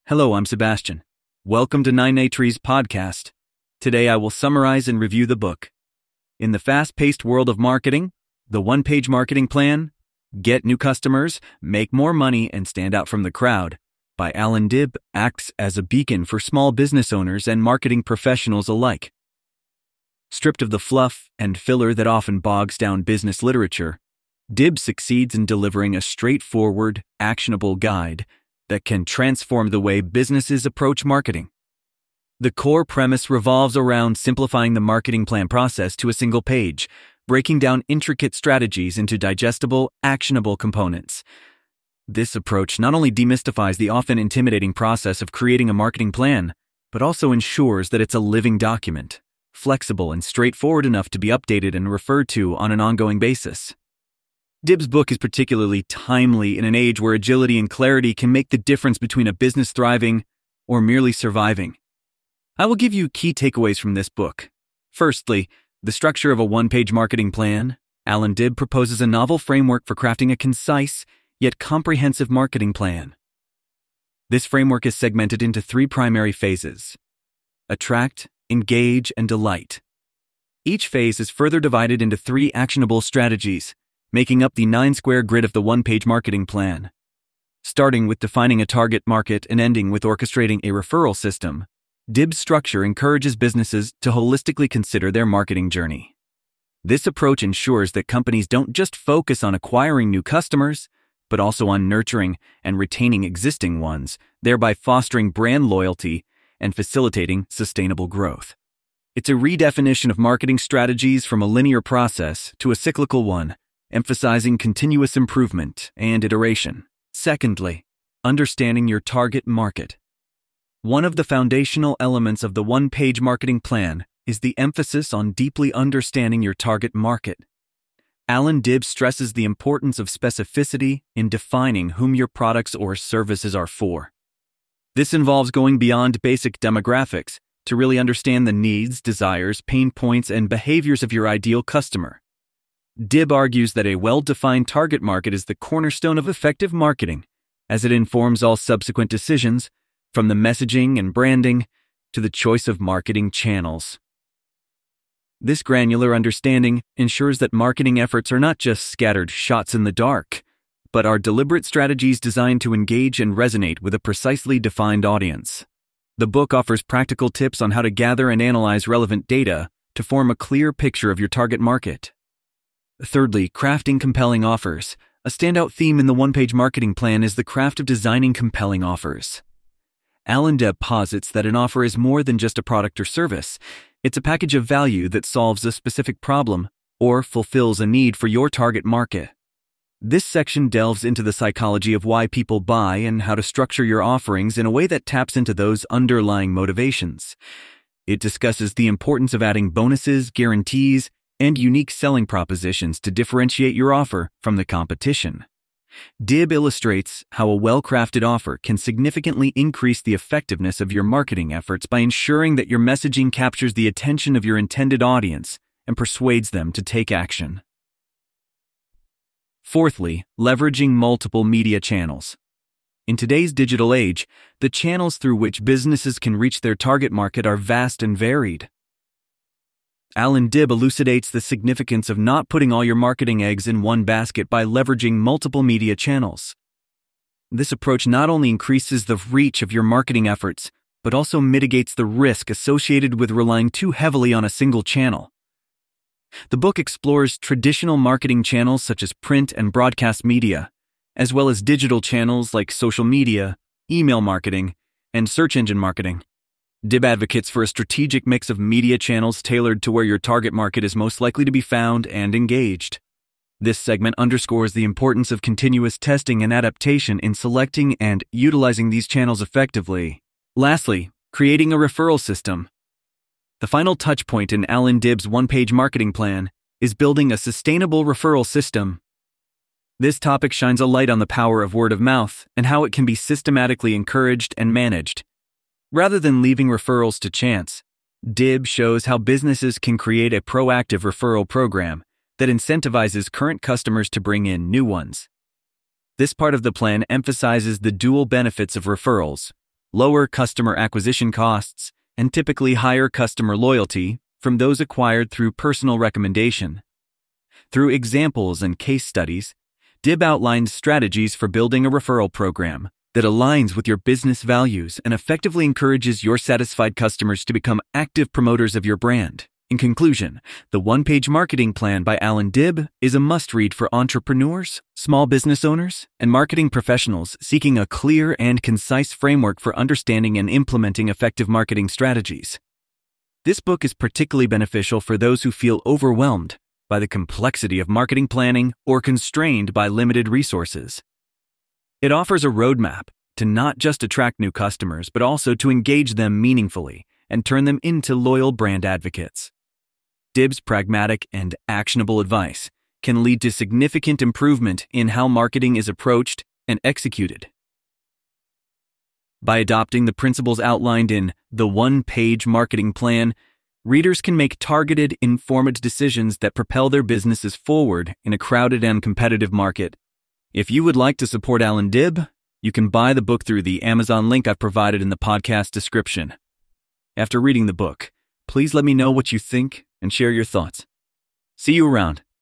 Hello, I'm Sebastian. Welcome to 9 Trees podcast. Today I will summarize and review the book. In the fast-paced world of marketing, the one-page marketing plan, Get New Customers, Make More Money, and Stand Out from the Crowd by Allan Dib acts as a beacon for small business owners and marketing professionals alike. Stripped of the fluff and filler that often bogs down business literature, Dib succeeds in delivering a straightforward, actionable guide that can transform the way businesses approach marketing. The core premise revolves around simplifying the marketing plan process to a single page, breaking down intricate strategies into digestible, actionable components. This approach not only demystifies the often intimidating process of creating a marketing plan, but also ensures that it's a living document, flexible and straightforward enough to be updated and referred to on an ongoing basis. Dib's book is particularly timely in an age where agility and clarity can make the difference between a business thriving or merely surviving. I will give you key takeaways from this book. Firstly, the structure of a one-page marketing plan. Allan Dib proposes a novel framework for crafting a concise, yet comprehensive marketing plan. This framework is segmented into 3 primary phases: attract, engage, and delight. Each phase is further divided into 3 actionable strategies, making up the 9-square grid of the one-page marketing plan. Starting with defining a target market and ending with orchestrating a referral system, Dib's structure encourages businesses to holistically consider their marketing journey. This approach ensures that companies don't just focus on acquiring new customers, but also on nurturing and retaining existing ones, thereby fostering brand loyalty and facilitating sustainable growth. It's a redefinition of marketing strategies from a linear process to a cyclical one, emphasizing continuous improvement and iteration. Secondly, understanding your target market. One of the foundational elements of the one-page marketing plan is the emphasis on deeply understanding your target market. Allan Dib stresses the importance of specificity in defining whom your products or services are for. This involves going beyond basic demographics to really understand the needs, desires, pain points, and behaviors of your ideal customer. Dib argues that a well-defined target market is the cornerstone of effective marketing, as it informs all subsequent decisions, from the messaging and branding to the choice of marketing channels. This granular understanding ensures that marketing efforts are not just scattered shots in the dark, but are deliberate strategies designed to engage and resonate with a precisely defined audience. The book offers practical tips on how to gather and analyze relevant data to form a clear picture of your target market. Thirdly, crafting compelling offers. A standout theme in the one-page marketing plan is the craft of designing compelling offers. Allan Dib posits that an offer is more than just a product or service. It's a package of value that solves a specific problem or fulfills a need for your target market. This section delves into the psychology of why people buy and how to structure your offerings in a way that taps into those underlying motivations. It discusses the importance of adding bonuses, guarantees, and unique selling propositions to differentiate your offer from the competition. Dib illustrates how a well-crafted offer can significantly increase the effectiveness of your marketing efforts by ensuring that your messaging captures the attention of your intended audience and persuades them to take action. Fourthly, leveraging multiple media channels. In today's digital age, the channels through which businesses can reach their target market are vast and varied. Allan Dib elucidates the significance of not putting all your marketing eggs in one basket by leveraging multiple media channels. This approach not only increases the reach of your marketing efforts, but also mitigates the risk associated with relying too heavily on a single channel. The book explores traditional marketing channels such as print and broadcast media, as well as digital channels like social media, email marketing, and search engine marketing. Dib advocates for a strategic mix of media channels tailored to where your target market is most likely to be found and engaged. This segment underscores the importance of continuous testing and adaptation in selecting and utilizing these channels effectively. Lastly, creating a referral system. The final touchpoint in Allan Dib's one-page marketing plan is building a sustainable referral system. This topic shines a light on the power of word of mouth and how it can be systematically encouraged and managed. Rather than leaving referrals to chance, Dib shows how businesses can create a proactive referral program that incentivizes current customers to bring in new ones. This part of the plan emphasizes the dual benefits of referrals: lower customer acquisition costs, and typically higher customer loyalty from those acquired through personal recommendation. Through examples and case studies, DIB outlines strategies for building a referral program that aligns with your business values and effectively encourages your satisfied customers to become active promoters of your brand. In conclusion, the One-Page Marketing Plan by Allan Dib is a must-read for entrepreneurs, small business owners, and marketing professionals seeking a clear and concise framework for understanding and implementing effective marketing strategies. This book is particularly beneficial for those who feel overwhelmed by the complexity of marketing planning or constrained by limited resources. It offers a roadmap to not just attract new customers, but also to engage them meaningfully and turn them into loyal brand advocates. Dib's pragmatic and actionable advice can lead to significant improvement in how marketing is approached and executed. By adopting the principles outlined in the One-Page Marketing Plan, readers can make targeted, informed decisions that propel their businesses forward in a crowded and competitive market. If you would like to support Allan Dib, you can buy the book through the Amazon link I've provided in the podcast description. After reading the book, please let me know what you think and share your thoughts. See you around.